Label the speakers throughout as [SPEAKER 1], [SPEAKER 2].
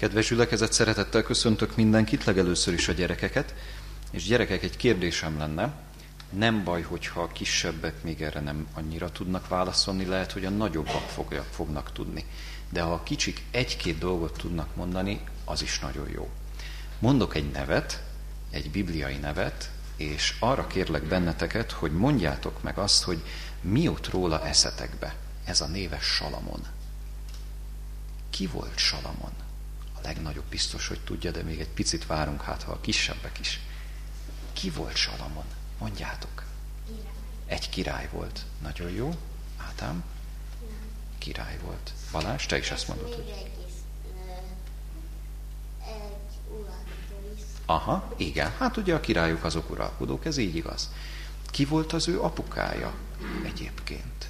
[SPEAKER 1] Kedves gyülekezet, szeretettel köszöntök mindenkit, legelőször is a gyerekeket. És gyerekek, egy kérdésem lenne. Nem baj, hogyha a kisebbek még erre nem annyira tudnak válaszolni, lehet, hogy a nagyobbak fognak tudni. De ha a kicsik egy-két dolgot tudnak mondani, az is nagyon jó. Mondok egy nevet, egy bibliai nevet, és arra kérlek benneteket, hogy mondjátok meg azt, hogy mi jut róla eszetekbe. Ez a néves Salamon. Ki volt Salamon? A legnagyobb biztos, hogy tudja, de még egy picit várunk, hát ha a kisebbek is. Ki volt Salamon? Mondjátok. Egy király volt. Nagyon jó. Ádám? Király volt. Balázs, te is ezt mondod, hogy... Aha, igen. Hát ugye a királyok azok uralkodók, ez így igaz. Ki volt az ő apukája egyébként?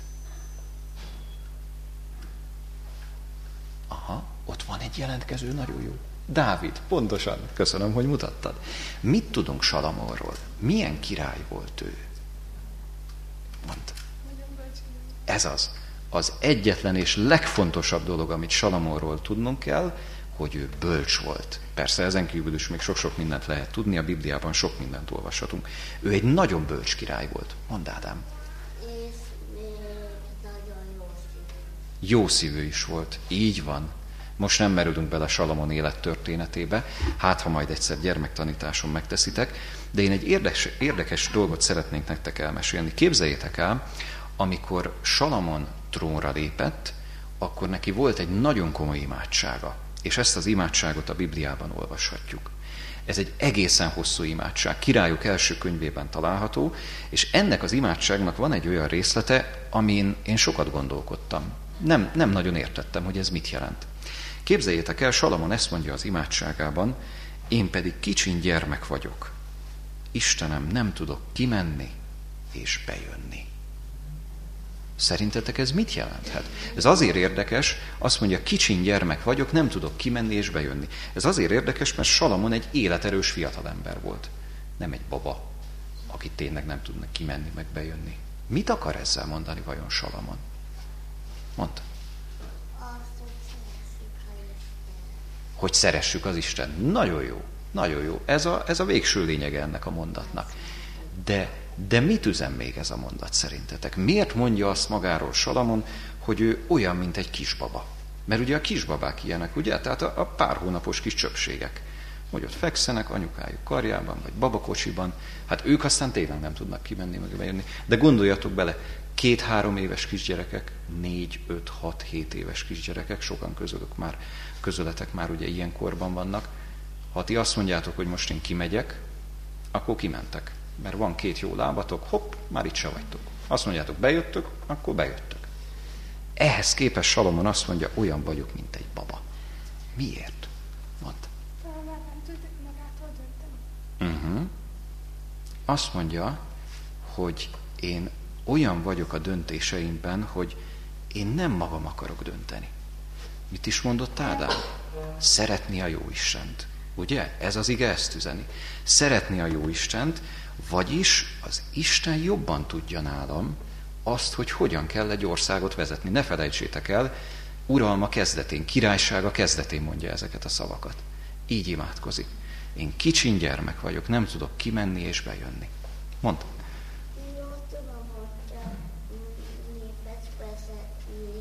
[SPEAKER 1] Aha, ott van egy jelentkező, nagyon jó. Dávid, pontosan. Köszönöm, hogy mutattad. Mit tudunk Salamonról? Milyen király volt ő? Mondd. Ez az. Az egyetlen és legfontosabb dolog, amit Salamonról tudnunk kell, hogy ő bölcs volt. Persze ezen kívül is még sok-sok mindent lehet tudni, a Bibliában sok mindent olvashatunk. Ő egy nagyon bölcs király volt. Mondd, Ádám.
[SPEAKER 2] És nagyon jó szívű.
[SPEAKER 1] Jó szívű is volt. Így van. Most nem merülünk bele Salamon élettörténetébe, hát ha majd egyszer gyermektanításon megteszitek, de én egy érdekes dolgot szeretnék nektek elmesélni. Képzeljétek el, amikor Salamon trónra lépett, akkor neki volt egy nagyon komoly imádsága, és ezt az imádságot a Bibliában olvashatjuk. Ez egy egészen hosszú imádság, Királyok első könyvében található, és ennek az imádságnak van egy olyan részlete, amin én sokat gondolkodtam. Nem nagyon értettem, hogy ez mit jelent. Képzeljétek el, Salamon ezt mondja az imádságában, én pedig kicsin gyermek vagyok. Istenem, nem tudok kimenni és bejönni. Szerintetek ez mit jelenthet? Ez azért érdekes, azt mondja, kicsin gyermek vagyok, nem tudok kimenni és bejönni. Ez azért érdekes, mert Salamon egy életerős fiatalember volt. Nem egy baba, aki tényleg nem tudna kimenni meg bejönni. Mit akar ezzel mondani vajon Salamon? Mondd. Hogy szeressük az Isten. Nagyon jó, nagyon jó. Ez a végső lényege ennek a mondatnak. De mit üzen még ez a mondat szerintetek? Miért mondja azt magáról Salamon, hogy ő olyan, mint egy kisbaba? Mert ugye a kisbabák ilyenek, ugye? Tehát a pár hónapos kis csöpségek. Hogy ott fekszenek anyukájuk karjában, vagy babakocsiban. Hát ők aztán tényleg nem tudnak kimenni, meg bejönni. De gondoljatok bele, 2-3 éves kisgyerekek, 4-5-6-7 éves kisgyerekek, sokan közületek már ugye ilyen korban vannak. Ha ti azt mondjátok, hogy most én kimegyek, akkor kimentek. Mert van 2 jó lábatok, hopp, már itt se vagytok. Azt mondjátok, bejöttök, akkor bejöttök. Ehhez képest Salamon azt mondja, olyan vagyok, mint egy baba. Miért? Mondd.
[SPEAKER 2] Talán nem tudjuk magától dönteni.
[SPEAKER 1] Azt mondja, hogy én olyan vagyok a döntéseimben, hogy én nem magam akarok dönteni. Mit is mondott Ádám? Szeretni a Jóistent. Ugye? Ez az ige ezt üzeni. Szeretni a Jóistent, vagyis az Isten jobban tudja nálam azt, hogy hogyan kell egy országot vezetni. Ne felejtsétek el, uralma kezdetén, királysága kezdetén mondja ezeket a szavakat. Így imádkozik. Én kicsin gyermek vagyok, nem tudok kimenni és bejönni. Mondd.
[SPEAKER 2] Jó, tudom, hogy a népet vezetni,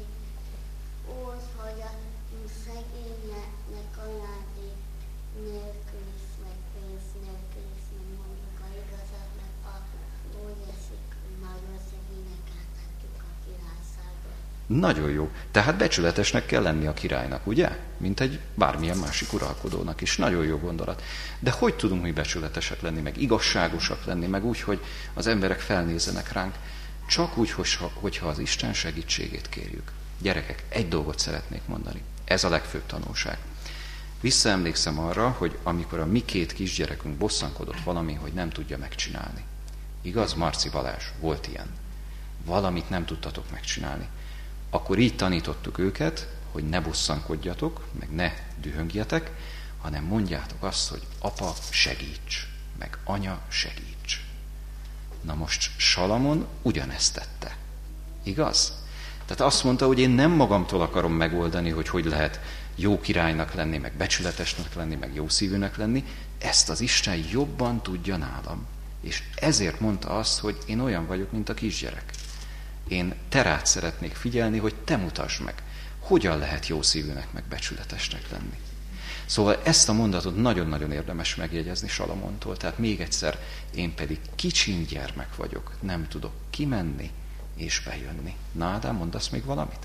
[SPEAKER 2] úgy, hogy a szegényeknek ajándék nélkül is, meg pénz nélkül is, nem mondjuk a igazat, meg a úgy esik, már a szegények átadjuk a királyságot.
[SPEAKER 1] Nagyon jó. Tehát becsületesnek kell lenni a királynak, ugye? Mint egy bármilyen másik uralkodónak is. Nagyon jó gondolat. De hogy tudunk mi becsületesek lenni, meg igazságosak lenni, meg úgy, hogy az emberek felnézzenek ránk? Csak úgy, hogyha az Isten segítségét kérjük. Gyerekek, egy dolgot szeretnék mondani. Ez a legfőbb tanulság. Visszaemlékszem arra, hogy amikor a mi 2 kisgyerekünk bosszankodott valami, hogy nem tudja megcsinálni. Igaz, Marci, Balázs? Volt ilyen. Valamit nem tudtatok megcsinálni. Akkor így tanítottuk őket, hogy ne bosszankodjatok, meg ne dühöngjetek, hanem mondjátok azt, hogy apa, segíts, meg anya, segíts. Na most Salamon ugyanezt tette. Igaz? Tehát azt mondta, hogy én nem magamtól akarom megoldani, hogy lehet jó királynak lenni, meg becsületesnek lenni, meg jó szívűnek lenni, ezt az Isten jobban tudja nálam. És ezért mondta azt, hogy én olyan vagyok, mint a kisgyerek. Én te rád szeretnék figyelni, hogy te mutasd meg, hogyan lehet jó szívűnek, meg becsületesnek lenni. Szóval ezt a mondatot nagyon-nagyon érdemes megjegyezni Salamontól. Tehát még egyszer, én pedig kicsin gyermek vagyok, nem tudok kimenni és bejönni. Na, Ádám, mondasz még valamit?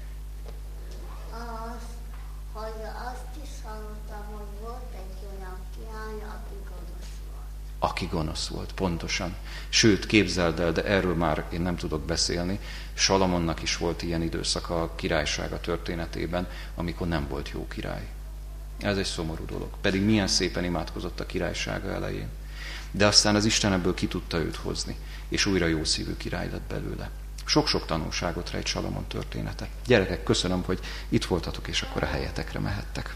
[SPEAKER 2] Azt is hallottam, hogy volt egy olyan király, aki gonosz volt.
[SPEAKER 1] Aki gonosz volt, pontosan. Sőt, képzeld el, de erről már én nem tudok beszélni, Salamonnak is volt ilyen időszaka a királysága történetében, amikor nem volt jó király. Ez egy szomorú dolog. Pedig milyen szépen imádkozott a királysága elején. De aztán az Isten ebből ki tudta őt hozni, és újra jó szívű király lett belőle. Sok-sok tanulságot rejt Salamon története. Gyerekek, köszönöm, hogy itt voltatok, és akkor a helyetekre mehettek.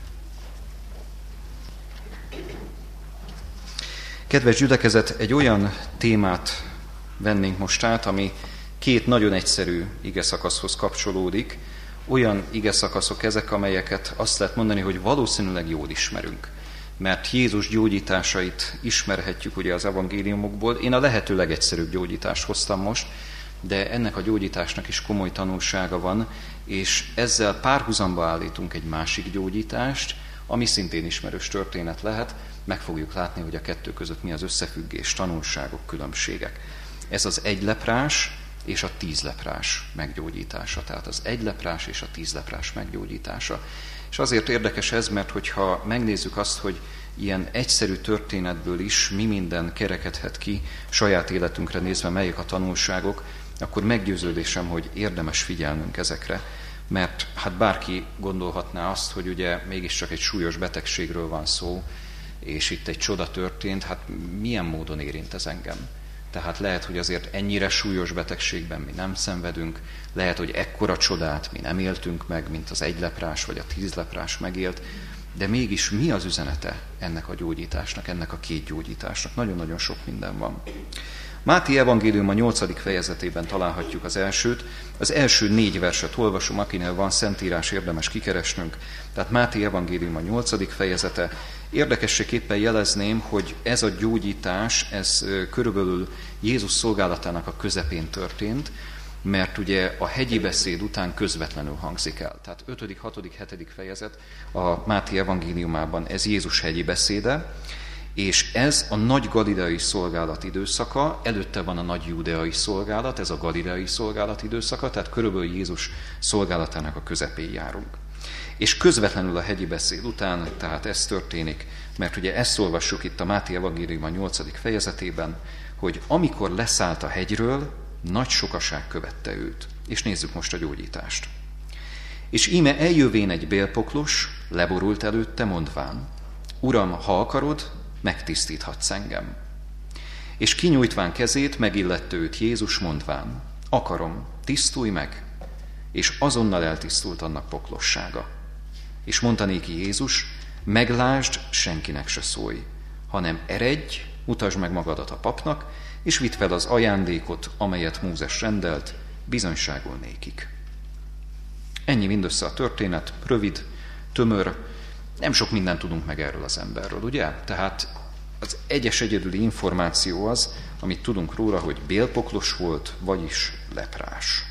[SPEAKER 1] Kedves gyülekezet, egy olyan témát vennénk most át, ami két nagyon egyszerű igeszakaszhoz kapcsolódik. Olyan igeszakaszok ezek, amelyeket azt lehet mondani, hogy valószínűleg jól ismerünk. Mert Jézus gyógyításait ismerhetjük ugye az evangéliumokból. Én a lehető legegyszerűbb gyógyítást hoztam most, de ennek a gyógyításnak is komoly tanulsága van, és ezzel párhuzamba állítunk egy másik gyógyítást, ami szintén ismerős történet lehet, meg fogjuk látni, hogy a kettő között mi az összefüggés, tanulságok, különbségek. Ez az 1 leprás és a 10 leprás meggyógyítása, tehát az 1 leprás és a 10 leprás meggyógyítása. És azért érdekes ez, mert hogyha megnézzük azt, hogy ilyen egyszerű történetből is mi minden kerekedhet ki, saját életünkre nézve melyek a tanulságok, akkor meggyőződésem, hogy érdemes figyelnünk ezekre, mert hát bárki gondolhatná azt, hogy ugye mégiscsak egy súlyos betegségről van szó, és itt egy csoda történt, hát milyen módon érint ez engem? Tehát lehet, hogy azért ennyire súlyos betegségben mi nem szenvedünk, lehet, hogy ekkora csodát mi nem éltünk meg, mint az 1 leprás vagy a 10 leprás megélt, de mégis mi az üzenete ennek a gyógyításnak, ennek a 2 gyógyításnak? Nagyon-nagyon sok minden van. Máté evangélium a 8. fejezetében találhatjuk az elsőt. Az első 4 verset olvasom, akinél van szentírás, érdemes kikeresnünk. Tehát Máté evangélium a 8. fejezete. Érdekességképpen jelezném, hogy ez a gyógyítás, ez körülbelül Jézus szolgálatának a közepén történt, mert ugye a hegyi beszéd után közvetlenül hangzik el. Tehát 5., 6., 7. fejezet a Máté evangéliumában ez Jézus hegyi beszéde, és ez a nagy galileai szolgálat időszaka, előtte van a nagy júdeai szolgálat, ez a galileai szolgálat időszaka, tehát körülbelül Jézus szolgálatának a közepén járunk. És közvetlenül a hegyi beszéd után, tehát ez történik, mert ugye ezt olvassuk itt a Máté evangélium a 8. fejezetében, hogy amikor leszállt a hegyről, nagy sokaság követte őt. És nézzük most a gyógyítást. És íme eljövén egy bélpoklos, leborult előtte, mondván, Uram, ha akarod, megtisztíthatsz engem. És kinyújtván kezét, megillette őt Jézus, mondván, akarom, tisztulj meg. És azonnal eltisztult annak poklossága. És mondta néki Jézus, meglásd, senkinek se szólj, hanem eredj, mutasd meg magadat a papnak, és vidd fel az ajándékot, amelyet Mózes rendelt, bizonyságol nékik. Ennyi mindössze a történet, rövid, tömör, nem sok mindent tudunk meg erről az emberről, ugye? Tehát az egyedüli információ az, amit tudunk róla, hogy bélpoklos volt, vagyis leprás.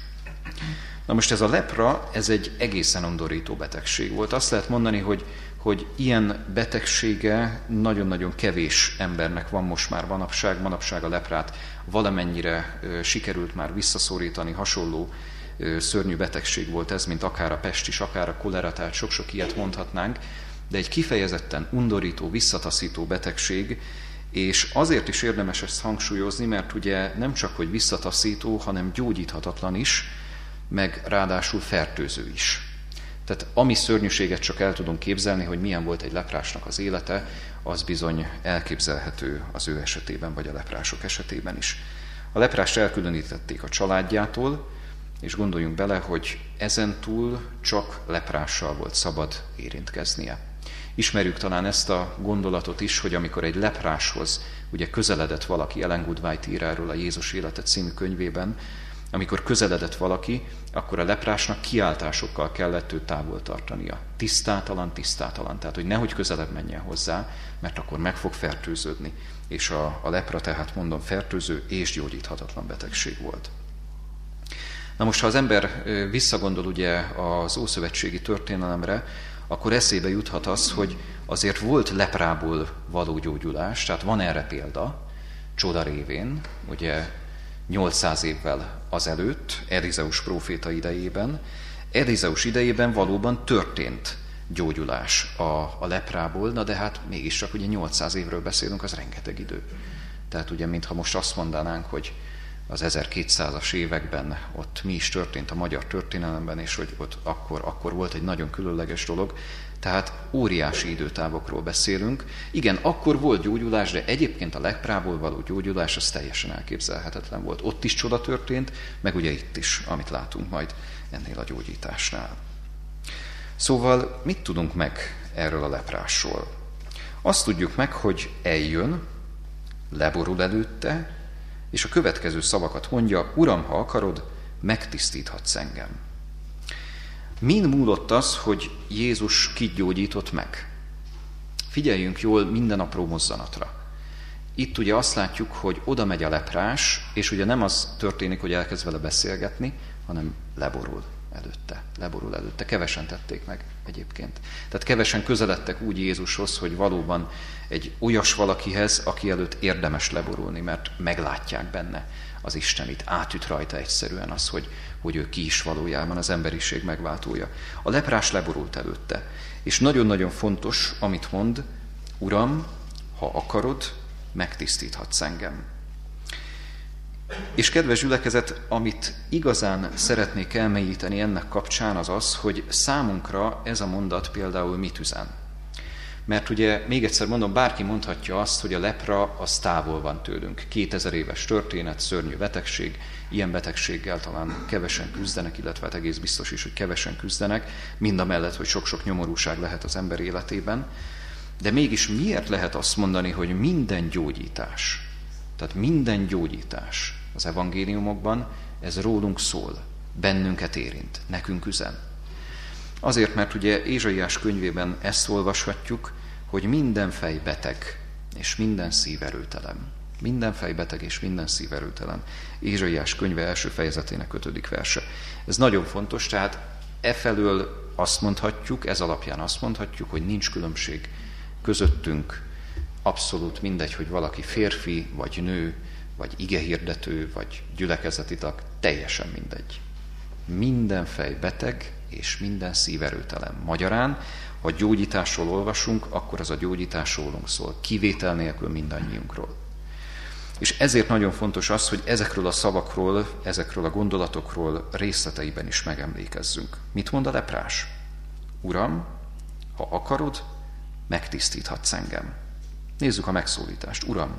[SPEAKER 1] Na most ez a lepra, ez egy egészen undorító betegség volt. Azt lehet mondani, hogy ilyen betegsége nagyon-nagyon kevés embernek van most már manapság a leprát valamennyire sikerült már visszaszorítani, hasonló szörnyű betegség volt ez, mint akár a pest is, akár a kolera, tehát sok-sok ilyet mondhatnánk, de egy kifejezetten undorító, visszataszító betegség, és azért is érdemes ezt hangsúlyozni, mert ugye nem csak, hogy visszataszító, hanem gyógyíthatatlan is, meg ráadásul fertőző is. Tehát ami szörnyűséget csak el tudunk képzelni, hogy milyen volt egy leprásnak az élete, az bizony elképzelhető az ő esetében, vagy a leprások esetében is. A leprást elkülönítették a családjától, és gondoljunk bele, hogy ezentúl csak leprással volt szabad érintkeznie. Ismerjük talán ezt a gondolatot is, hogy amikor egy lepráshoz ugye közeledett valaki, Ellen Good White ír erről a Jézus élete című könyvében, Amikor közeledett valaki, akkor a leprásnak kiáltásokkal kellett őt távol tartania. Tisztátalan, tisztátalan. Tehát, hogy nehogy közelebb menjen hozzá, mert akkor meg fog fertőződni. És a lepra tehát mondom fertőző és gyógyíthatatlan betegség volt. Na most, ha az ember visszagondol ugye az ószövetségi történelemre, akkor eszébe juthat az, hogy azért volt leprából való gyógyulás, tehát van erre példa, csoda révén, ugye 800 évvel azelőtt, Elizeus próféta idejében. Elizeus idejében valóban történt gyógyulás a leprából, na de hát mégiscsak ugye 800 évről beszélünk, az rengeteg idő. Tehát ugye, mintha most azt mondanánk, hogy az 1200-as években ott mi is történt a magyar történelemben, és hogy ott akkor volt egy nagyon különleges dolog. Tehát óriási időtávokról beszélünk. Igen, akkor volt gyógyulás, de egyébként a leprából való gyógyulás az teljesen elképzelhetetlen volt. Ott is csoda történt, meg ugye itt is, amit látunk majd ennél a gyógyításnál. Szóval mit tudunk meg erről a leprásról? Azt tudjuk meg, hogy eljön, leborul előtte, és a következő szavakat mondja: Uram, ha akarod, megtisztíthatsz engem. Min múlott az, hogy Jézus kit gyógyított meg? Figyeljünk jól minden apró mozzanatra. Itt ugye azt látjuk, hogy oda megy a leprás, és ugye nem az történik, hogy elkezd vele beszélgetni, hanem leborul előtte. Kevesen tették meg egyébként. Tehát kevesen közeledtek úgy Jézushoz, hogy valóban egy olyas valakihez, aki előtt érdemes leborulni, mert meglátják benne az Istenit. Átüt rajta egyszerűen az, hogy ő ki is valójában az emberiség megváltója. A leprás leborult előtte. És nagyon-nagyon fontos, amit mond: Uram, ha akarod, megtisztíthatsz engem. És kedves gyülekezet, amit igazán szeretnék elmélyíteni ennek kapcsán, az az, hogy számunkra ez a mondat például mit üzen. Mert ugye, még egyszer mondom, bárki mondhatja azt, hogy a lepra az távol van tőlünk. 2000 éves történet, szörnyű betegség, ilyen betegséggel talán kevesen küzdenek, illetve hát egész biztos is, hogy kevesen küzdenek, mindamellett, hogy sok-sok nyomorúság lehet az ember életében. De mégis miért lehet azt mondani, hogy minden gyógyítás, tehát minden gyógyítás az evangéliumokban, ez rólunk szól, bennünket érint, nekünk üzen? Azért, mert ugye Ézsaiás könyvében ezt olvashatjuk, hogy minden fej beteg és minden szív erőtelen. Minden fej beteg és minden szív erőtelen. Ézsaiás könyve első fejezetének 5. verse. Ez nagyon fontos, tehát efelől azt mondhatjuk, ez alapján azt mondhatjuk, hogy nincs különbség közöttünk, abszolút mindegy, hogy valaki férfi, vagy nő, vagy igehirdető, vagy gyülekezeti tag, teljesen mindegy. Minden fej beteg, és minden szív erőtelen. Magyarán, ha gyógyításról olvasunk, akkor az a gyógyítás rólunk szól, kivétel nélkül mindannyiunkról. És ezért nagyon fontos az, hogy ezekről a szavakról, ezekről a gondolatokról részleteiben is megemlékezzünk. Mit mond a leprás? Uram, ha akarod, megtisztíthatsz engem. Nézzük a megszólítást. Uram!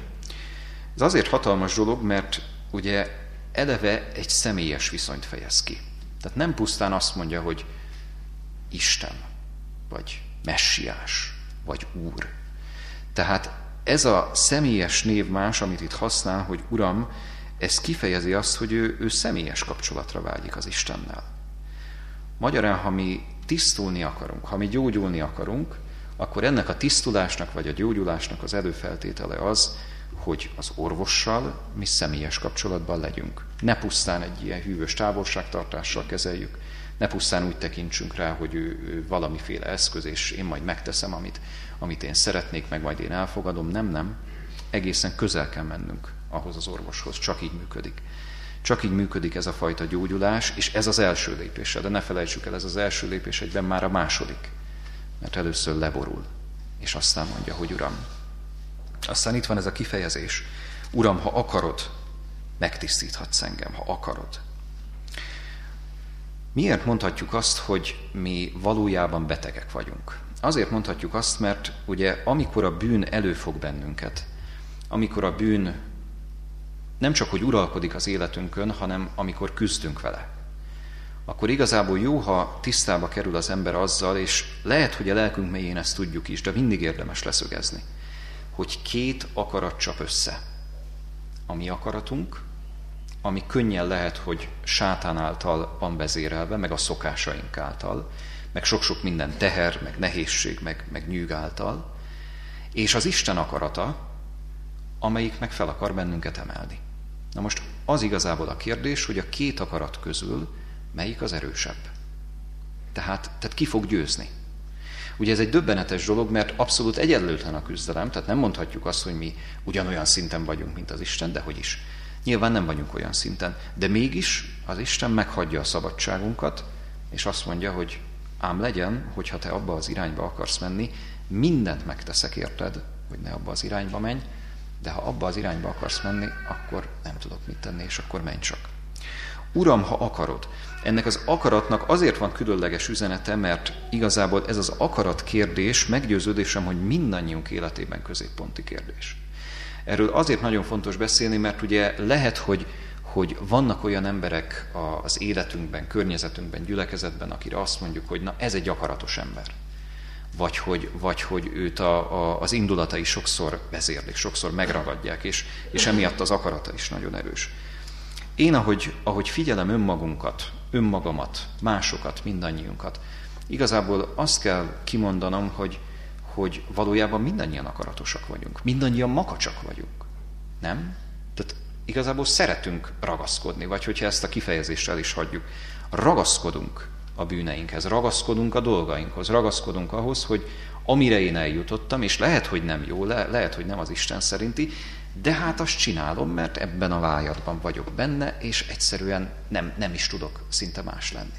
[SPEAKER 1] Ez azért hatalmas dolog, mert ugye eleve egy személyes viszonyt fejez ki. Tehát nem pusztán azt mondja, hogy Isten, vagy Messiás, vagy Úr. Tehát ez a személyes névmás, amit itt használ, hogy Uram, ez kifejezi azt, hogy ő személyes kapcsolatra vágyik az Istennel. Magyarán, ha mi tisztulni akarunk, ha mi gyógyulni akarunk, akkor ennek a tisztulásnak vagy a gyógyulásnak az előfeltétele az, hogy az orvossal mi személyes kapcsolatban legyünk. Ne pusztán egy ilyen hűvös távolságtartással kezeljük, ne pusztán úgy tekintsünk rá, hogy ő valamiféle eszköz, és én majd megteszem, amit én szeretnék, meg majd én elfogadom. Nem. Egészen közel kell mennünk ahhoz az orvoshoz. Csak így működik. Csak így működik ez a fajta gyógyulás, és ez az első lépése. De ne felejtsük el, ez az első lépés egyben már a második. Mert először leborul, és aztán mondja, hogy Uram. Aztán itt van ez a kifejezés. Uram, ha akarod, megtisztíthatsz engem, ha akarod. Miért mondhatjuk azt, hogy mi valójában betegek vagyunk? Azért mondhatjuk azt, mert ugye amikor a bűn előfog bennünket, amikor a bűn nem csak hogy uralkodik az életünkön, hanem amikor küzdünk vele, akkor igazából jó, ha tisztába kerül az ember azzal, és lehet, hogy a lelkünk mélyén ezt tudjuk is, de mindig érdemes leszögezni, hogy két akarat csap össze. A mi akaratunk ami könnyen lehet, hogy sátán által van vezérelve, meg a szokásaink által, meg sok-sok minden teher, meg nehézség, meg nyűg által, és az Isten akarata, amelyik meg fel akar bennünket emelni. Na most az igazából a kérdés, hogy a két akarat közül melyik az erősebb. Tehát ki fog győzni? Ugye ez egy döbbenetes dolog, mert abszolút egyenlőtlen a küzdelem, tehát nem mondhatjuk azt, hogy mi ugyanolyan szinten vagyunk, mint az Isten, de hogy is. Nyilván nem vagyunk olyan szinten, de mégis az Isten meghagyja a szabadságunkat, és azt mondja, hogy ám legyen, hogyha te abba az irányba akarsz menni, mindent megteszek érted, hogy ne abba az irányba menj, de ha abba az irányba akarsz menni, akkor nem tudok mit tenni, és akkor menj csak. Uram, ha akarod. Ennek az akaratnak azért van különleges üzenete, mert igazából ez az akarat kérdés, meggyőződésem, hogy mindannyiunk életében középponti kérdés. Erről azért nagyon fontos beszélni, mert ugye lehet, hogy vannak olyan emberek az életünkben, környezetünkben, gyülekezetben, akire azt mondjuk, hogy na ez egy akaratos ember. Vagy hogy őt az indulatai sokszor vezérlik, sokszor megragadják, és emiatt az akarata is nagyon erős. Én, ahogy figyelem önmagamat, másokat, mindannyiunkat, igazából azt kell kimondanom, hogy valójában mindannyian akaratosak vagyunk, mindannyian makacsak vagyunk. Nem? Tehát igazából szeretünk ragaszkodni, vagy hogyha ezt a kifejezést el is hagyjuk, ragaszkodunk a bűneinkhez, ragaszkodunk a dolgainkhoz, ragaszkodunk ahhoz, hogy amire én eljutottam, és lehet, hogy nem jó, lehet, hogy nem az Isten szerinti, de hát azt csinálom, mert ebben a vágyatban vagyok benne, és egyszerűen nem is tudok szinte más lenni.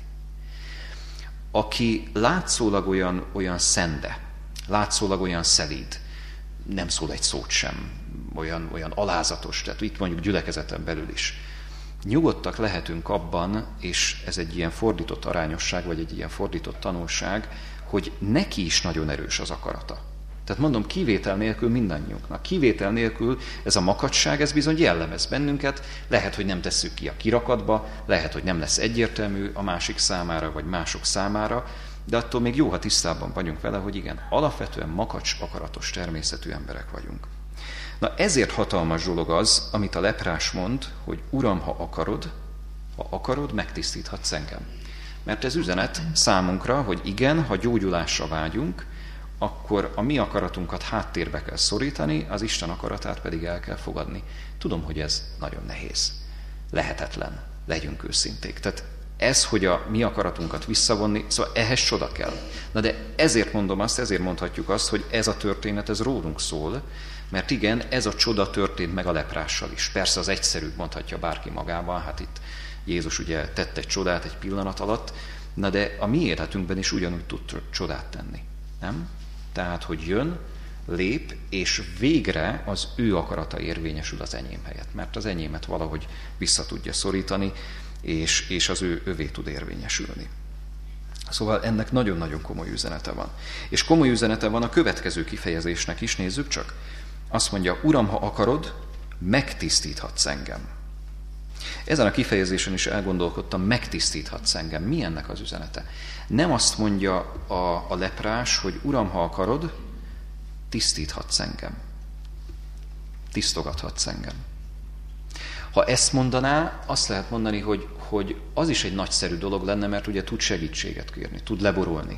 [SPEAKER 1] Aki látszólag olyan szende, látszólag olyan szelíd, nem szól egy szót sem, olyan alázatos, tehát itt mondjuk gyülekezeten belül is. Nyugodtak lehetünk abban, és ez egy ilyen fordított arányosság, vagy egy ilyen fordított tanulság, hogy neki is nagyon erős az akarata. Tehát mondom, kivétel nélkül mindannyiunknak. Kivétel nélkül ez a makacság, ez bizony jellemez bennünket, lehet, hogy nem tesszük ki a kirakatba, lehet, hogy nem lesz egyértelmű a másik számára, vagy mások számára, de attól még jó, ha tisztában vagyunk vele, hogy igen, alapvetően makacs, akaratos természetű emberek vagyunk. Na ezért hatalmas dolog az, amit a leprás mond, hogy Uram, ha akarod, megtisztíthatsz engem. Mert ez üzenet számunkra, hogy igen, ha gyógyulásra vágyunk, akkor a mi akaratunkat háttérbe kell szorítani, az Isten akaratát pedig el kell fogadni. Tudom, hogy ez nagyon nehéz. Lehetetlen. Legyünk őszinték. Tehát ez, hogy a mi akaratunkat visszavonni, szóval ehhez csoda kell. Na de ezért mondom azt, ezért mondhatjuk azt, hogy ez a történet, ez rólunk szól, mert igen, ez a csoda történt meg a leprással is. Persze az egyszerűbb, mondhatja bárki magában, hát itt Jézus ugye tett egy csodát egy pillanat alatt, na de a mi életünkben is ugyanúgy tud csodát tenni. Nem? Tehát, hogy jön, lép, és végre az ő akarata érvényesül az enyém helyett. Mert az enyémet valahogy vissza tudja szorítani, és az övé tud érvényesülni. Szóval ennek nagyon-nagyon komoly üzenete van. És komoly üzenete van a következő kifejezésnek is, nézzük csak. Azt mondja, Uram, ha akarod, megtisztíthatsz engem. Ezen a kifejezésen is elgondolkodtam, megtisztíthatsz engem. Mi ennek az üzenete? Nem azt mondja a leprás, hogy Uram, ha akarod, tisztíthatsz engem. Tisztogathatsz engem. Ha ezt mondaná, azt lehet mondani, hogy az is egy nagyszerű dolog lenne, mert ugye tud segítséget kérni, tud leborulni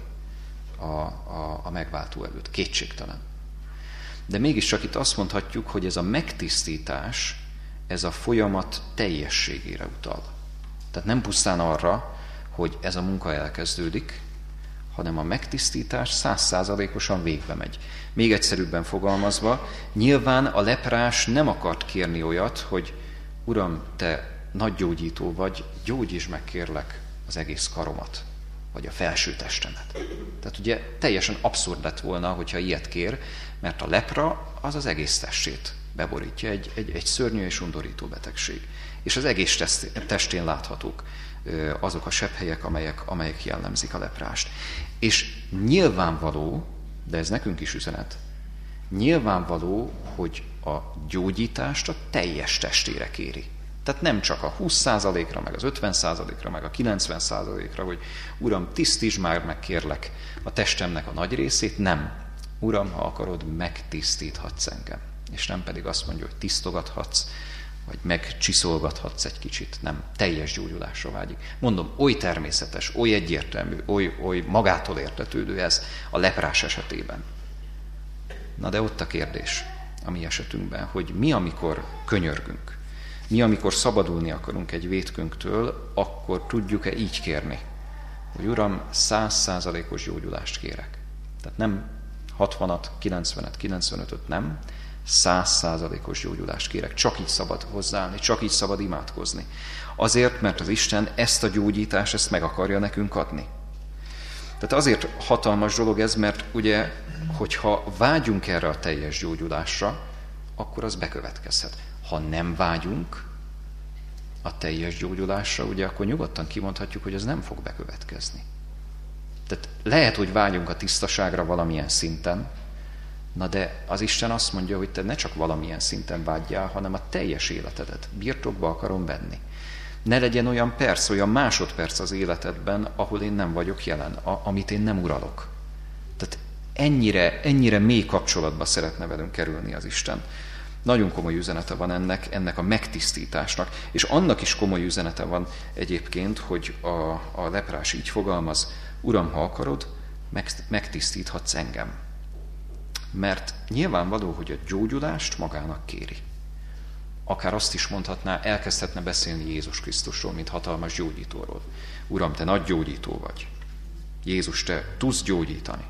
[SPEAKER 1] a megváltó előtt, kétségtelen. De mégiscsak itt azt mondhatjuk, hogy ez a megtisztítás, ez a folyamat teljességére utal. Tehát nem pusztán arra, hogy ez a munka elkezdődik, hanem a megtisztítás 100%-osan végbe megy. Még egyszerűbben fogalmazva, nyilván a leprás nem akart kérni olyat, hogy Uram, te nagy gyógyító vagy, gyógyítsd meg kérlek az egész karomat, vagy a felső testemet. Tehát ugye teljesen abszurd lett volna, hogyha ilyet kér, mert a lepra az egész testét beborítja, egy szörnyű és undorító betegség. És az egész testén láthatók azok a sebhelyek, amelyek jellemzik a leprást. És nyilvánvaló, de ez nekünk is üzenet, nyilvánvaló, hogy a gyógyítást a teljes testére kéri. Tehát nem csak a 20%-ra, meg az 50%-ra, meg a 90%-ra, hogy Uram, tisztítsd már meg kérlek a testemnek a nagy részét, nem. Uram, ha akarod, megtisztíthatsz engem. És nem pedig azt mondja, hogy tisztogathatsz, vagy megcsiszolgathatsz egy kicsit, nem, teljes gyógyulásra vágyik. Mondom, oly természetes, oly egyértelmű, oly magától értetődő ez a leprás esetében. Na de ott a kérdés a mi esetünkben, hogy mi, amikor könyörgünk, mi, amikor szabadulni akarunk egy vétkünktől, akkor tudjuk-e így kérni, hogy Uram, 100%-os gyógyulást kérek. Tehát nem 60-at, 90-et, 95-öt, nem, 100%-os gyógyulást kérek. Csak így szabad hozzáállni, csak így szabad imádkozni. Azért, mert az Isten ezt a gyógyítást, ezt meg akarja nekünk adni. Tehát azért hatalmas dolog ez, mert ugye, hogyha vágyunk erre a teljes gyógyulásra, akkor az bekövetkezhet. Ha nem vágyunk a teljes gyógyulásra, ugye, akkor nyugodtan kimondhatjuk, hogy az nem fog bekövetkezni. Tehát lehet, hogy vágyunk a tisztaságra valamilyen szinten, na de az Isten azt mondja, hogy te ne csak valamilyen szinten vágyjál, hanem a teljes életedet birtokba akarom venni. Ne legyen olyan perc, olyan másodperc az életedben, ahol én nem vagyok jelen, amit én nem uralok. Tehát ennyire mély kapcsolatba szeretne velünk kerülni az Isten. Nagyon komoly üzenete van ennek a megtisztításnak, és annak is komoly üzenete van egyébként, hogy a leprás így fogalmaz, Uram, ha akarod, megtisztíthatsz engem. Mert nyilvánvaló, hogy a gyógyulást magának kéri. Akár azt is mondhatná, elkezdhetne beszélni Jézus Krisztusról, mint hatalmas gyógyítóról. Uram, te nagy gyógyító vagy. Jézus, te tudsz gyógyítani.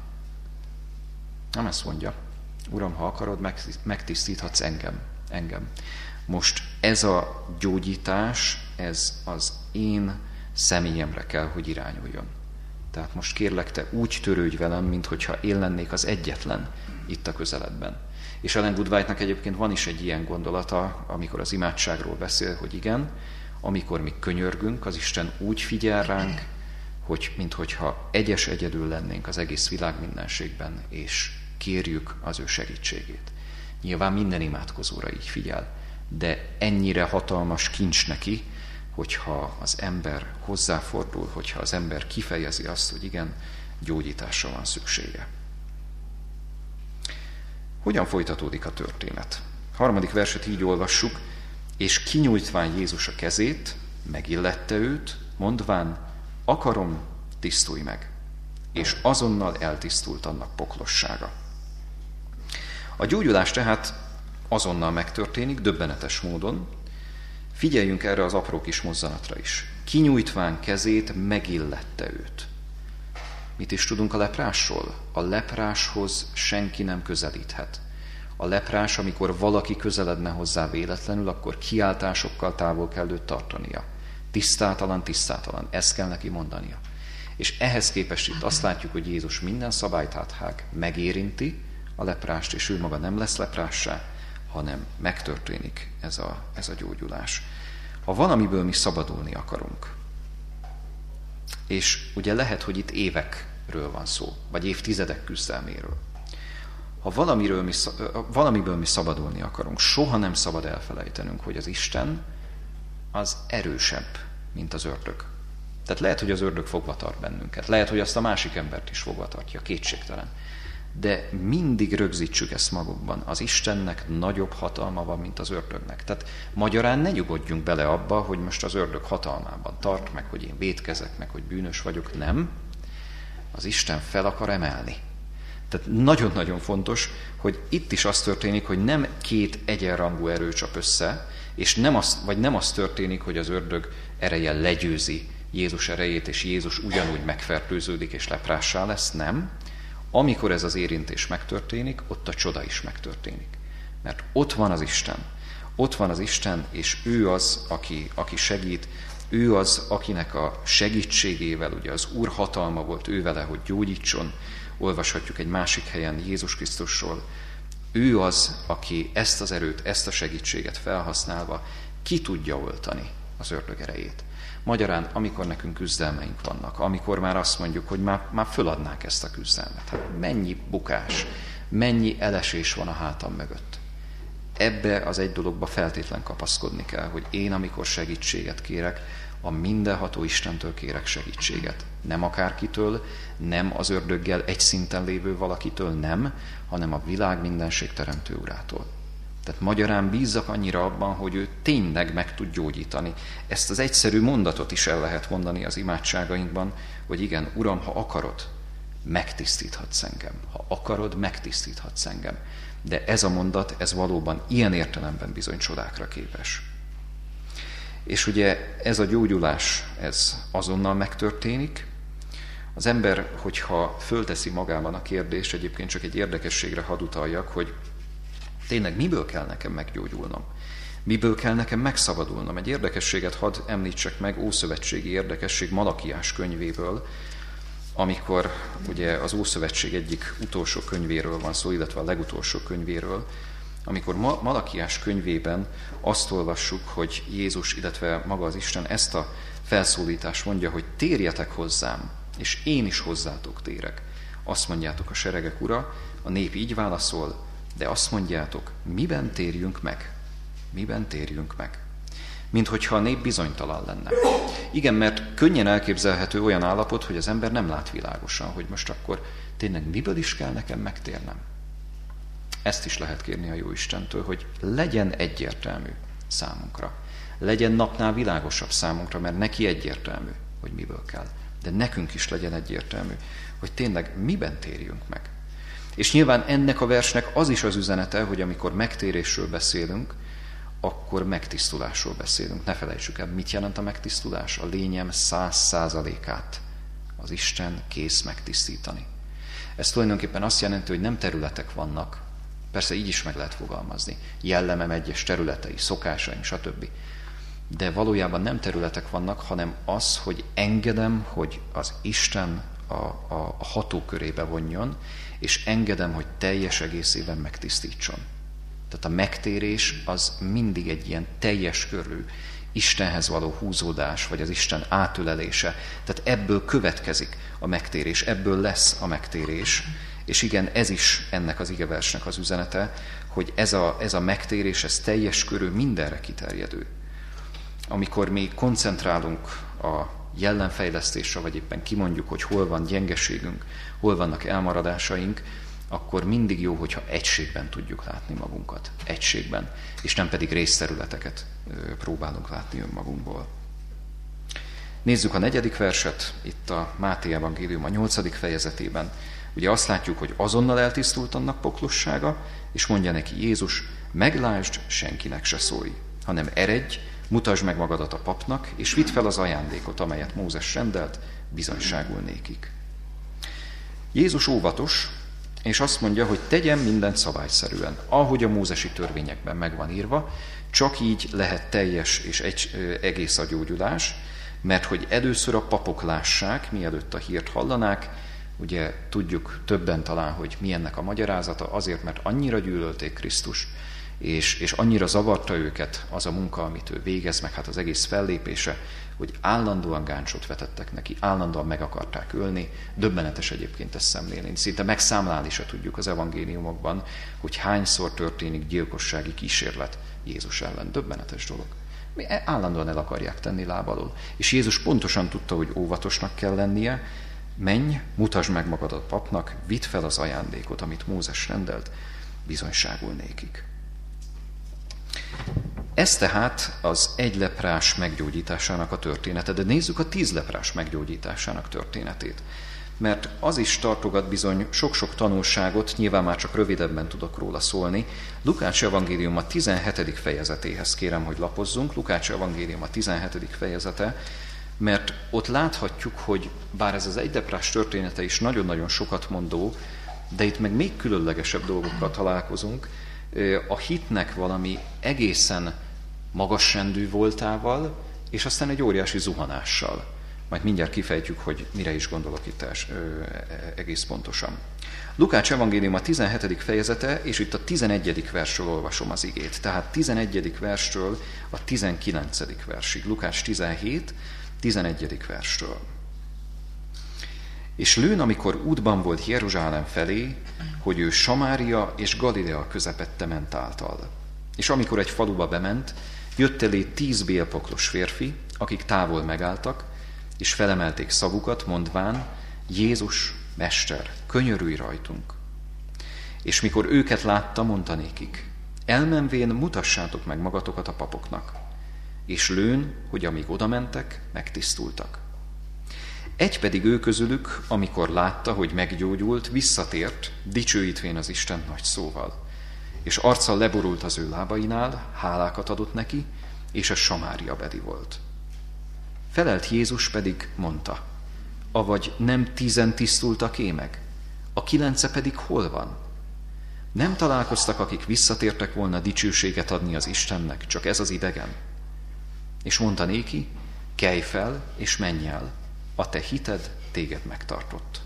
[SPEAKER 1] Nem ezt mondja. Uram, ha akarod, megtisztíthatsz engem. Most ez a gyógyítás, ez az én személyemre kell, hogy irányuljon. Tehát most kérlek, te úgy törődj velem, minthogyha én lennék az egyetlen itt a közeledben. És Ellen G. White-nak egyébként van is egy ilyen gondolata, amikor az imádságról beszél, hogy igen, amikor mi könyörgünk, az Isten úgy figyel ránk, hogy minthogyha egyedül lennénk az egész világ mindenségben, és kérjük az ő segítségét. Nyilván minden imádkozóra így figyel, de ennyire hatalmas kincs neki, hogyha az ember hozzáfordul, hogyha az ember kifejezi azt, hogy igen, gyógyításra van szüksége. Hogyan folytatódik a történet? 3. verset így olvassuk, és kinyújtván Jézus a kezét, megillette őt, mondván, akarom, tisztulj meg. És azonnal eltisztult annak poklossága. A gyógyulás tehát azonnal megtörténik, döbbenetes módon. Figyeljünk erre az apró kis mozzanatra is. Kinyújtván kezét, megillette őt. Mit is tudunk a leprásról? A lepráshoz senki nem közelíthet. A leprás, amikor valaki közeledne hozzá véletlenül, akkor kiáltásokkal távol kell őt tartania. Tisztátalan, ezt kell neki mondania. És ehhez képest itt azt látjuk, hogy Jézus minden szabályt áthág, megérinti a leprást, és ő maga nem lesz leprássá, hanem megtörténik ez a gyógyulás. Ha valamiből mi szabadulni akarunk, és ugye lehet, hogy itt évekről van szó, vagy évtizedek küzdelméről. Ha valamiből mi szabadulni akarunk, soha nem szabad elfelejtenünk, hogy az Isten az erősebb, mint az ördög. Tehát lehet, hogy az ördög fogva tart bennünket, lehet, hogy azt a másik embert is fogva tartja, kétségtelen. De mindig rögzítsük ezt magukban. Az Istennek nagyobb hatalma van, mint az ördögnek. Tehát magyarán ne nyugodjunk bele abba, hogy most az ördög hatalmában tart, meg hogy én vétkezek, meg hogy bűnös vagyok. Nem. Az Isten fel akar emelni. Tehát nagyon-nagyon fontos, hogy itt is az történik, hogy nem két egyenrangú erő csap össze, és nem az történik, hogy az ördög ereje legyőzi Jézus erejét, és Jézus ugyanúgy megfertőződik, és leprássá lesz. Nem. Amikor ez az érintés megtörténik, ott a csoda is megtörténik. Mert ott van az Isten, és ő az, aki segít, ő az, akinek a segítségével, ugye az Úr hatalma volt ő vele, hogy gyógyítson, olvashatjuk egy másik helyen Jézus Krisztusról. Ő az, aki ezt az erőt, ezt a segítséget felhasználva ki tudja oltani az ördög erejét. Magyarán, amikor nekünk küzdelmeink vannak, amikor már azt mondjuk, hogy már föladnák ezt a küzdelmet. Hát mennyi bukás, mennyi elesés van a hátam mögött. Ebbe az egy dologba feltétlen kapaszkodni kell, hogy én, amikor segítséget kérek, a mindenható Istentől kérek segítséget. Nem akárkitől, nem az ördöggel egy szinten lévő valakitől, nem, hanem a világ mindenség teremtő Urától. Tehát magyarán bízzak annyira abban, hogy ő tényleg meg tud gyógyítani. Ezt az egyszerű mondatot is el lehet mondani az imádságainkban, hogy igen, Uram, ha akarod, megtisztíthatsz engem. Ha akarod, megtisztíthatsz engem. De ez a mondat, ez valóban ilyen értelemben bizony csodákra képes. És ugye ez a gyógyulás, ez azonnal megtörténik. Az ember, hogyha fölteszi magában a kérdést, egyébként csak egy érdekességre hadd utaljak, hogy tényleg miből kell nekem meggyógyulnom? Miből kell nekem megszabadulnom? Egy érdekességet hadd említsek meg, ószövetségi érdekesség Malakiás könyvéből, amikor ugye az Ószövetség egyik utolsó könyvéről van szó, illetve a legutolsó könyvéről, amikor Malakiás könyvében azt olvassuk, hogy Jézus, illetve maga az Isten ezt a felszólítást mondja, hogy térjetek hozzám, és én is hozzátok térek. Azt mondjátok a seregek ura, a nép így válaszol, de azt mondjátok, miben térjünk meg? Miben térjünk meg? Mint hogyha a nép bizonytalan lenne. Igen, mert könnyen elképzelhető olyan állapot, hogy az ember nem lát világosan, hogy most akkor tényleg miből is kell nekem megtérnem. Ezt is lehet kérni a Jóistentől, hogy legyen egyértelmű számunkra. Legyen napnál világosabb számunkra, mert neki egyértelmű, hogy miből kell. De nekünk is legyen egyértelmű, hogy tényleg miben térjünk meg. És nyilván ennek a versnek az is az üzenete, hogy amikor megtérésről beszélünk, akkor megtisztulásról beszélünk. Ne felejtsük el, mit jelent a megtisztulás? A lényem 100%-át az Isten kész megtisztítani. Ez tulajdonképpen azt jelenti, hogy nem területek vannak, persze így is meg lehet fogalmazni, jellemem egyes területei, szokásaim, stb. De valójában nem területek vannak, hanem az, hogy engedem, hogy az Isten a hatókörébe vonjon, és engedem, hogy teljes egészében megtisztítson. Tehát a megtérés az mindig egy ilyen teljes körű Istenhez való húzódás, vagy az Isten átölelése. Tehát ebből következik a megtérés, ebből lesz a megtérés. És igen, ez is ennek az igeversnek az üzenete, hogy ez a megtérés, ez teljes körű, mindenre kiterjedő. Amikor mi koncentrálunk a jellemfejlesztésre, vagy éppen kimondjuk, hogy hol van gyengeségünk, hol vannak elmaradásaink, akkor mindig jó, hogyha egységben tudjuk látni magunkat. Egységben. És nem pedig részterületeket próbálunk látni önmagunkból. Nézzük a 4. verset, itt a Máté evangélium a 8. fejezetében. Ugye azt látjuk, hogy azonnal eltisztult annak poklossága, és mondja neki Jézus, meglásd, senkinek se szólj, hanem eredj, mutasd meg magadat a papnak, és vidd fel az ajándékot, amelyet Mózes rendelt, bizonyságul nékik. Jézus óvatos, és azt mondja, hogy tegyen mindent szabályszerűen, ahogy a mózesi törvényekben meg van írva, csak így lehet teljes és egész a gyógyulás, mert hogy először a papok lássák, mielőtt a hírt hallanák. Ugye tudjuk többen talán, hogy mi ennek a magyarázata, azért, mert annyira gyűlölték Krisztust, és annyira zavarta őket az a munka, amit ő végez, meg hát az egész fellépése, hogy állandóan gáncsot vetettek neki, állandóan meg akarták ölni. Döbbenetes egyébként ezt szemlélni. Szinte megszámlálni se tudjuk az evangéliumokban, hogy hányszor történik gyilkossági kísérlet Jézus ellen. Döbbenetes dolog. Állandóan el akarják tenni láb alól. És Jézus pontosan tudta, hogy óvatosnak kell lennie. Menj, mutasd meg magad a papnak, vidd fel az ajándékot, amit Mózes rendelt, bizonyságul nékik. Ez tehát az 1 leprás meggyógyításának a története, de nézzük a 10 leprás meggyógyításának történetét. Mert az is tartogat bizony sok-sok tanulságot, nyilván már csak rövidebben tudok róla szólni. Lukács evangélium a 17. fejezetéhez kérem, hogy lapozzunk. Lukács evangélium a 17. fejezete, mert ott láthatjuk, hogy bár ez az 1 leprás története is nagyon-nagyon sokat mondó, de itt meg még különlegesebb dolgokkal találkozunk, a hitnek valami egészen magasrendű voltával, és aztán egy óriási zuhanással. Majd mindjárt kifejtjük, hogy mire is gondolok itt egész pontosan. Lukács evangélium a 17. fejezete, és itt a 11. versről olvasom az igét. Tehát 11. verstől a 19. versig. Lukács 17, 11. verstől. És lőn, amikor útban volt Jeruzsálem felé, hogy ő Samária és Galilea közepette ment által. És amikor egy faluba bement, jött elé 10 bélpoklos férfi, akik távol megálltak, és felemelték szavukat, mondván, Jézus, Mester, könyörülj rajtunk. És mikor őket látta, mondta nékik, Elmenvén mutassátok meg magatokat a papoknak, és lőn, hogy amíg odamentek, megtisztultak. Egy pedig ő közülük, amikor látta, hogy meggyógyult, visszatért, dicsőítvén az Isten nagy szóval, és arccal leborult az ő lábainál, hálákat adott neki, és a Samária beli volt. Felelt Jézus pedig mondta, avagy nem 10 tisztultak meg? A 9 pedig hol van? Nem találkoztak, akik visszatértek volna dicsőséget adni az Istennek, csak ez az idegen? És mondta néki, kelj fel és menj el, a te hited téged megtartott.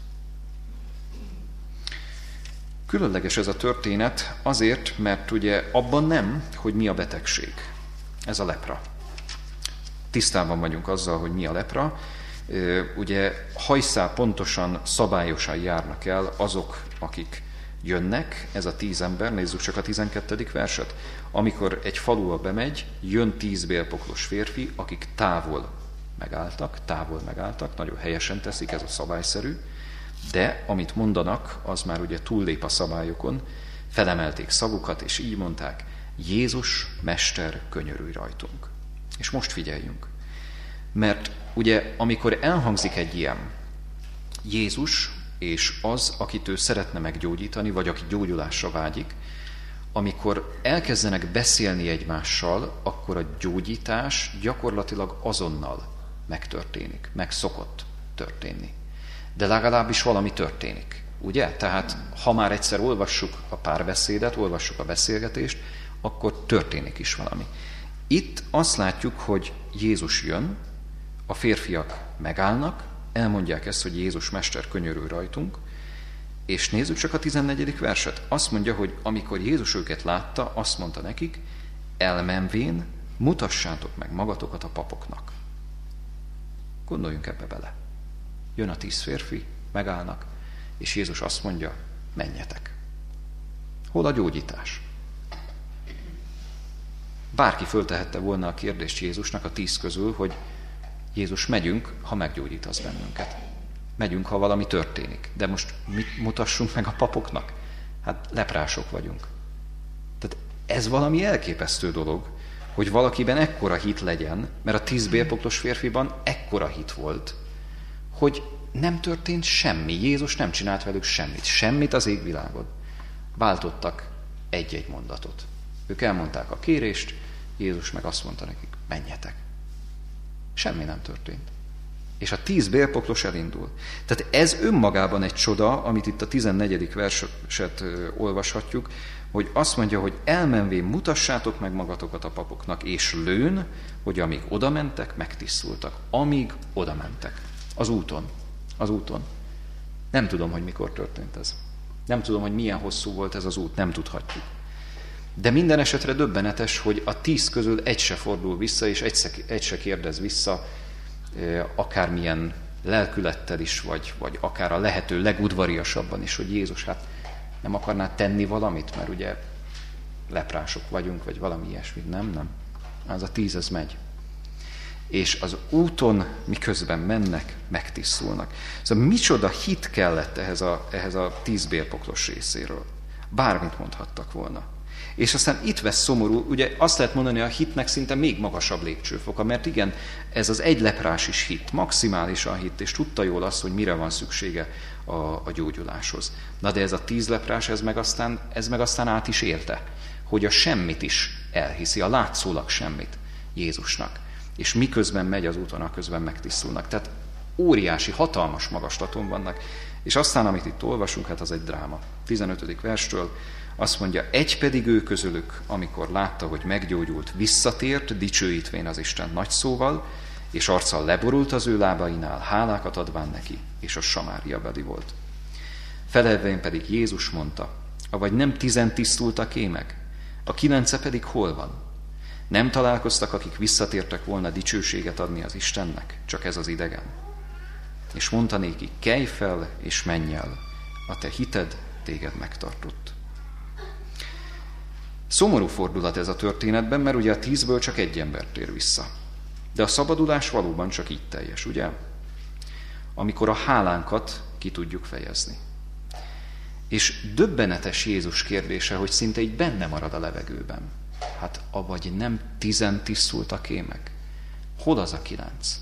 [SPEAKER 1] Különleges ez a történet azért, mert ugye abban nem, hogy mi a betegség. Ez a lepra. Tisztában vagyunk azzal, hogy mi a lepra. Ugye hajszál pontosan, szabályosan járnak el azok, akik jönnek, ez a 10 ember, nézzük csak a 12. verset. Amikor egy faluba bemegy, jön 10 bélpoklos férfi, akik távol megálltak, nagyon helyesen teszik, ez a szabályszerű, de amit mondanak, az már ugye túllép a szabályokon, felemelték szavukat, és így mondták, Jézus, Mester, könyörülj rajtunk. És most figyeljünk. Mert ugye, amikor elhangzik egy ilyen, Jézus és az, akit ő szeretne meggyógyítani, vagy aki gyógyulásra vágyik, amikor elkezdenek beszélni egymással, akkor a gyógyítás gyakorlatilag azonnal megtörténik, meg szokott történni. De legalábbis valami történik, ugye? Tehát, ha már egyszer olvassuk a párbeszédet, olvassuk a beszélgetést, akkor történik is valami. Itt azt látjuk, hogy Jézus jön, a férfiak megállnak, elmondják ezt, hogy Jézus Mester, könyörülj rajtunk, és nézzük csak a 14. verset. Azt mondja, hogy amikor Jézus őket látta, azt mondta nekik, elmenvén mutassátok meg magatokat a papoknak. Gondoljunk ebbe bele. Jön a 10 férfi, megállnak, és Jézus azt mondja, menjetek. Hol a gyógyítás? Bárki föltehette volna a kérdést Jézusnak a 10 közül, hogy Jézus, megyünk, ha meggyógyítasz bennünket. Megyünk, ha valami történik. De most mit mutassunk meg a papoknak? Hát leprások vagyunk. Tehát ez valami elképesztő dolog, hogy valakiben ekkora hit legyen, mert a 10 bélpoklos férfiban ekkora hit volt, hogy nem történt semmi. Jézus nem csinált velük semmit. Semmit az égvilágon. Váltottak egy-egy mondatot. Ők elmondták a kérést, Jézus meg azt mondta nekik, menjetek. Semmi nem történt. És a 10 bélpoklos elindul. Tehát ez önmagában egy csoda, amit itt a 14. verset olvashatjuk, hogy azt mondja, hogy elmenvén mutassátok meg magatokat a papoknak, és lőn, hogy amíg odamentek, megtisztultak. Amíg odamentek. Az úton. Nem tudom, hogy mikor történt ez. Nem tudom, hogy milyen hosszú volt ez az út, nem tudhatjuk. De minden esetre döbbenetes, hogy a 10 közül egy se fordul vissza, és egy se kérdez vissza, akármilyen lelkülettel is, vagy akár a lehető legudvariasabban is, hogy Jézus, hát nem akarná tenni valamit, mert ugye leprások vagyunk, vagy valami ilyesmi. Nem. Az a 10, ez megy. És az úton, miközben mennek, megtisztulnak. Szóval micsoda hit kellett ehhez a 10 bélpoklos részéről. Bármit mondhattak volna. És aztán itt vesz szomorú, ugye azt lehet mondani, a hitnek szinte még magasabb lépcsőfoka, mert igen, ez az egy leprás is hit, maximálisan hit, és tudta jól azt, hogy mire van szüksége a gyógyuláshoz. Na de ez a 10 leprás, ez meg aztán át is élte, hogy a semmit is elhiszi, a látszólag semmit Jézusnak. És miközben megy az úton, aközben megtisztulnak. Tehát óriási, hatalmas magaslaton vannak. És aztán, amit itt olvasunk, hát az egy dráma. 15. verstől azt mondja, egy pedig ő közülük, amikor látta, hogy meggyógyult, visszatért, dicsőítvén az Isten nagy szóval, és arccal leborult az ő lábainál, hálákat adván neki, és a Samária beli volt. Felelvén pedig Jézus mondta, avagy nem 10 tisztultak meg? A 9 pedig hol van? Nem találkoztak, akik visszatértek volna dicsőséget adni az Istennek, csak ez az idegen. És mondta néki, kelj fel és menj el, a te hited téged megtartott. Szomorú fordulat ez a történetben, mert ugye a 10-ből csak egy ember tér vissza. De a szabadulás valóban csak így teljes, ugye? Amikor a hálánkat ki tudjuk fejezni. És döbbenetes Jézus kérdése, hogy szinte így benne marad a levegőben. Hát avagy nem 10 tisztultak-e meg? Hol az a 9?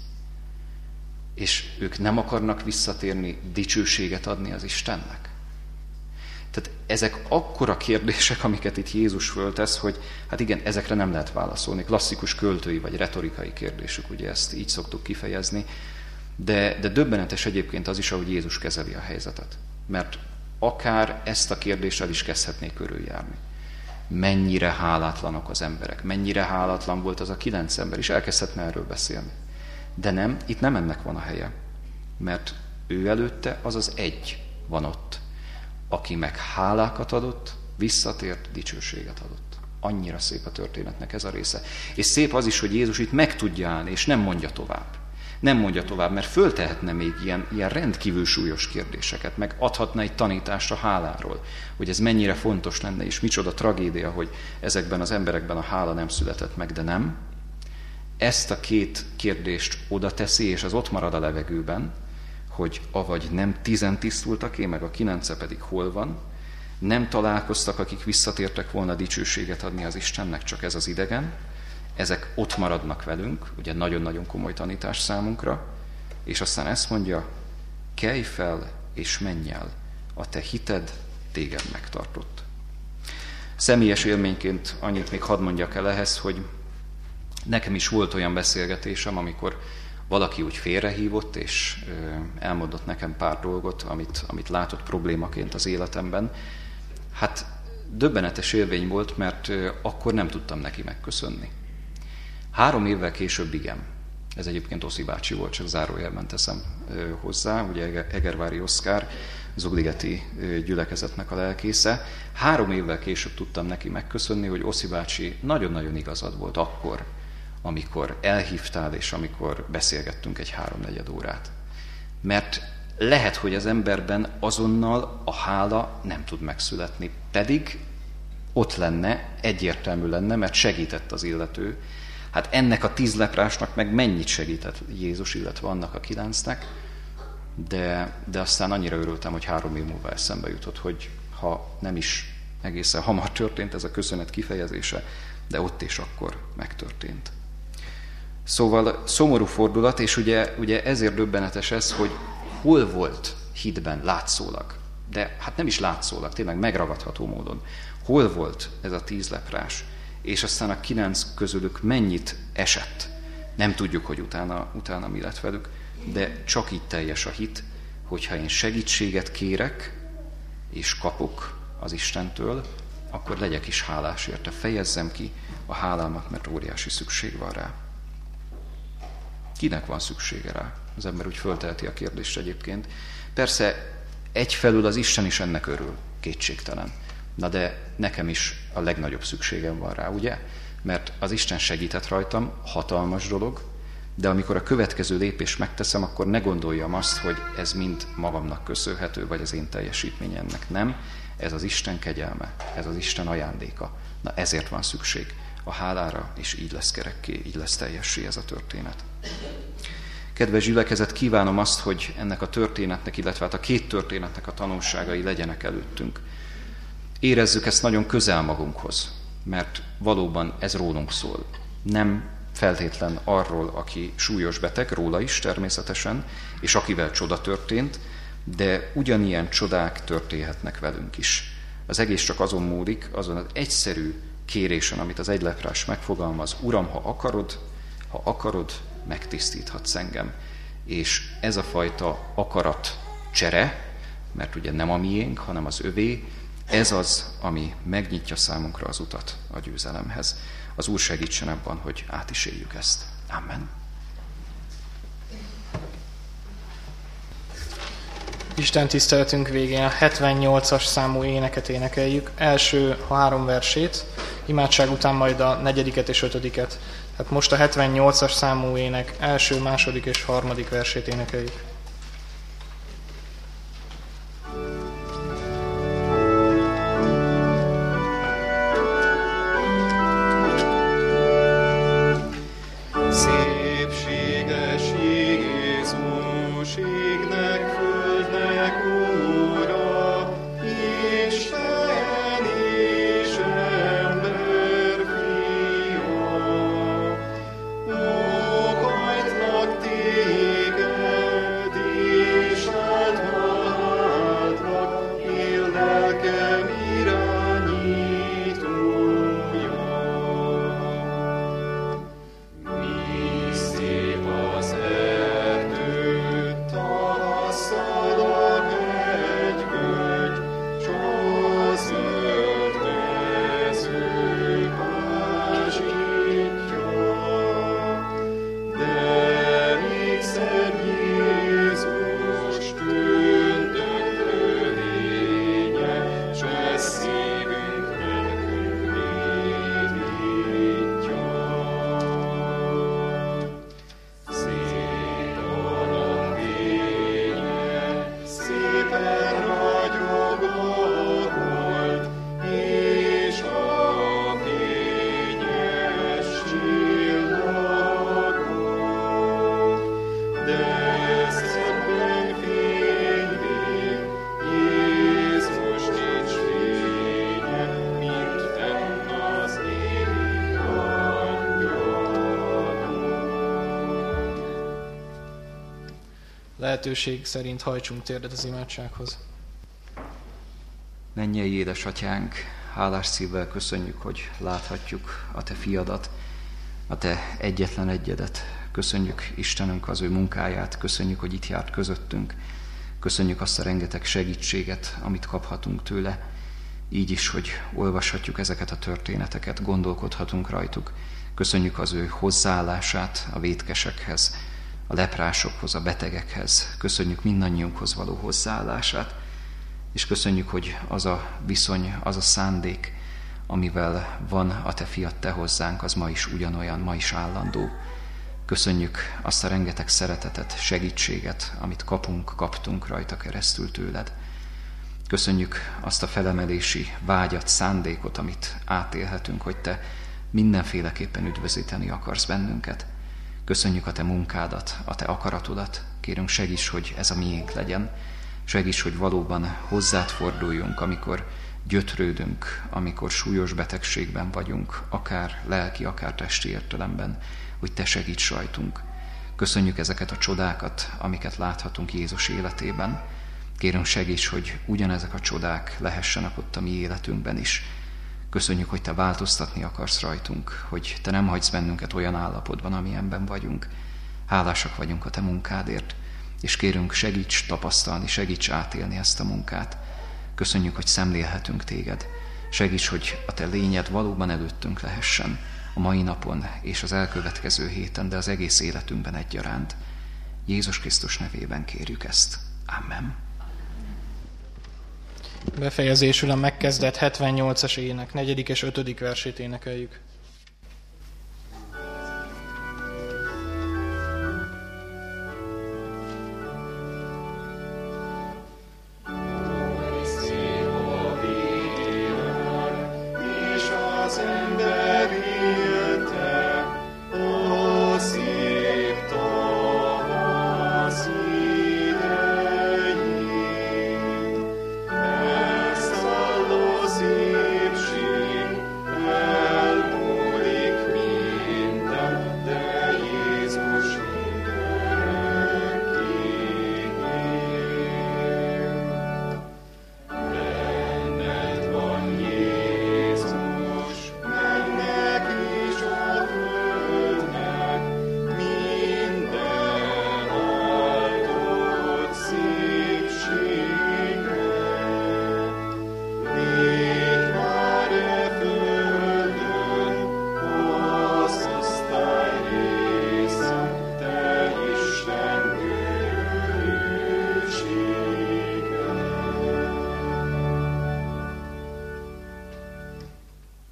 [SPEAKER 1] És ők nem akarnak visszatérni, dicsőséget adni az Istennek? Tehát ezek akkora kérdések, amiket itt Jézus föltesz, hogy hát igen, ezekre nem lehet válaszolni. Klasszikus költői vagy retorikai kérdések, ugye ezt így szoktuk kifejezni, de döbbenetes egyébként az is, ahogy Jézus kezeli a helyzetet. Mert akár ezt a kérdéssel is kezdhetnék körüljárni. Mennyire hálátlanok az emberek, mennyire hálátlan volt az a 9 ember, és elkezdhetne erről beszélni. De nem, itt nem ennek van a helye, mert ő előtte az az egy van ott, aki meg hálákat adott, visszatért, dicsőséget adott. Annyira szép a történetnek ez a része. És szép az is, hogy Jézus itt meg tudja állni, és nem mondja tovább. Nem mondja tovább, mert föltehetne még ilyen rendkívül súlyos kérdéseket, meg adhatna egy tanítást a háláról, hogy ez mennyire fontos lenne, és micsoda tragédia, hogy ezekben az emberekben a hála nem született meg, de nem. Ezt a 2 kérdést oda teszi, és az ott marad a levegőben, hogy avagy nem 10 tisztultak-e, meg a 9 pedig hol van, nem találkoztak, akik visszatértek volna dicsőséget adni az Istennek, csak ez az idegen, ezek ott maradnak velünk, ugye nagyon-nagyon komoly tanítás számunkra, és aztán ezt mondja, kelj fel és menj el, a te hited téged megtartott. Személyes élményként annyit még hadd mondjak el ehhez, hogy nekem is volt olyan beszélgetésem, amikor valaki úgy félrehívott, és elmondott nekem pár dolgot, amit látott problémaként az életemben. Hát döbbenetes élmény volt, mert akkor nem tudtam neki megköszönni. 3 évvel később igen. Ez egyébként Oszi bácsi volt, csak zárójelben teszem hozzá, ugye Egervári Oszkár, Zugligeti gyülekezetnek a lelkésze. 3 évvel később tudtam neki megköszönni, hogy Oszi bácsi nagyon-nagyon igazad volt akkor, amikor elhívtál, és amikor beszélgettünk egy 3-4 órát. Mert lehet, hogy az emberben azonnal a hála nem tud megszületni, pedig ott lenne, egyértelmű lenne, mert segített az illető. Hát ennek a 10 leprásnak meg mennyit segített Jézus, illetve annak a 9-nek, de aztán annyira örültem, hogy 3 év múlva eszembe jutott, hogy ha nem is egészen hamar történt ez a köszönet kifejezése, de ott és akkor megtörtént. Szóval szomorú fordulat, és ugye ezért döbbenetes ez, hogy hol volt hitben látszólag, de hát nem is látszólag, tényleg megragadható módon. Hol volt ez a 10 leprás, és aztán a 9 közülük mennyit esett. Nem tudjuk, hogy utána mi lett velük, de csak így teljes a hit, hogyha én segítséget kérek, és kapok az Istentől, akkor legyek is hálás érte. Fejezzem ki a hálámat, mert óriási szükség van rá. Kinek van szüksége rá? Az ember úgy fölteheti a kérdést egyébként. Persze egyfelől az Isten is ennek örül, kétségtelen. Na de nekem is a legnagyobb szükségem van rá, ugye? Mert az Isten segített rajtam, hatalmas dolog, de amikor a következő lépést megteszem, akkor ne gondoljam azt, hogy ez mind magamnak köszönhető, vagy az én teljesítményemnek. Nem, ez az Isten kegyelme, ez az Isten ajándéka. Na ezért van szükség a hálára, és így lesz kerekké, így lesz teljessé ez a történet. Kedves gyülekezet, kívánom azt, hogy ennek a történetnek, illetve hát a 2 történetnek a tanulságai legyenek előttünk. Érezzük ezt nagyon közel magunkhoz, mert valóban ez rólunk szól. Nem feltétlen arról, aki súlyos beteg, róla is természetesen, és akivel csoda történt, de ugyanilyen csodák történhetnek velünk is. Az egész csak azon múlik, azon az egyszerű kérésen, amit az 1 leprás megfogalmaz, Uram, ha akarod, megtisztíthatsz engem. És ez a fajta akarat csere, mert ugye nem a miénk, hanem az övé, ez az, ami megnyitja számunkra az utat a győzelemhez. Az Úr segítsen abban, hogy át is éljük ezt. Amen.
[SPEAKER 3] Isten tiszteletünk végén a 78-as számú éneket énekeljük. Első 3 versét, imádság után majd a 4. és 5. Tehát most a 78-as számú ének első, 2. és 3. versét énekeljük.
[SPEAKER 4] Jézus, égnek, földnek, Ura,
[SPEAKER 3] lehetőség szerint hajtsunk térdet az imádsághoz.
[SPEAKER 1] Mennyei édesatyánk, hálás szívvel köszönjük, hogy láthatjuk a te fiadat, a te egyetlen egyedet. Köszönjük Istenünk az ő munkáját, köszönjük, hogy itt járt közöttünk, köszönjük azt a rengeteg segítséget, amit kaphatunk tőle, így is, hogy olvashatjuk ezeket a történeteket, gondolkodhatunk rajtuk. Köszönjük az ő hozzáállását a vétkesekhez, a leprásokhoz, a betegekhez. Köszönjük mindannyiunkhoz való hozzáállását, és köszönjük, hogy az a viszony, az a szándék, amivel van a te fiad te hozzánk, az ma is ugyanolyan, ma is állandó. Köszönjük azt a rengeteg szeretetet, segítséget, amit kaptunk rajta keresztül tőled. Köszönjük azt a felemelési vágyat, szándékot, amit átélhetünk, hogy te mindenféleképpen üdvözíteni akarsz bennünket. Köszönjük a te munkádat, a te akaratodat. Kérünk, segíts, hogy ez a miénk legyen. Segíts, hogy valóban hozzád forduljunk, amikor gyötrődünk, amikor súlyos betegségben vagyunk, akár lelki, akár testi értelemben, hogy te segíts rajtunk. Köszönjük ezeket a csodákat, amiket láthatunk Jézus életében. Kérünk, segíts, hogy ugyanezek a csodák lehessenek ott a mi életünkben is. Köszönjük, hogy te változtatni akarsz rajtunk, hogy te nem hagysz bennünket olyan állapotban, amilyenben vagyunk. Hálásak vagyunk a te munkádért, és kérünk, segíts tapasztalni, segíts átélni ezt a munkát. Köszönjük, hogy szemlélhetünk téged. Segíts, hogy a te lényed valóban előttünk lehessen a mai napon és az elkövetkező héten, de az egész életünkben egyaránt. Jézus Krisztus nevében kérjük ezt. Amen.
[SPEAKER 3] Befejezésül a megkezdett 78-as ének 4. és 5. versét énekeljük.
[SPEAKER 4] És az ember